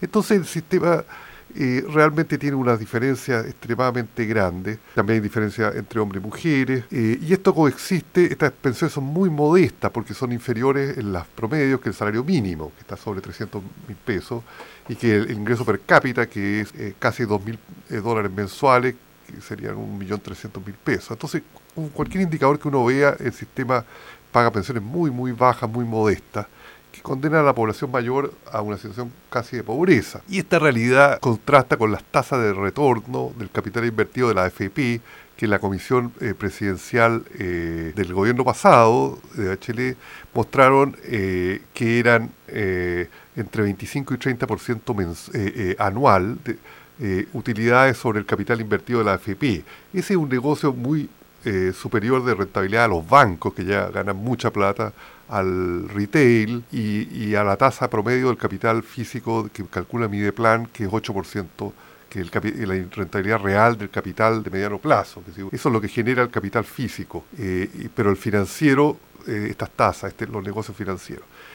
Entonces el sistema realmente tiene una diferencia extremadamente grande. También hay diferencia entre hombres y mujeres. Y esto coexiste, estas pensiones son muy modestas porque son inferiores en las promedios que el salario mínimo, que está sobre 300.000 pesos, y que el ingreso per cápita, que es casi 2.000 dólares mensuales, que serían 1.300.000 pesos. Entonces, con cualquier indicador que uno vea, el sistema paga pensiones muy, muy bajas, muy modestas, que condena a la población mayor a una situación casi de pobreza. Y esta realidad contrasta con las tasas de retorno del capital invertido de la AFP, que la comisión presidencial del gobierno pasado, de Bachelet, mostraron que eran entre 25 y 30% anual de utilidades sobre el capital invertido de la AFP. Ese es un negocio muy superior de rentabilidad a los bancos, que ya ganan mucha plata, al retail y a la tasa promedio del capital físico que calcula Mideplan, que es 8%, que es la rentabilidad real del capital de mediano plazo. Eso es lo que genera el capital físico, pero el financiero, estas tasas, los negocios financieros.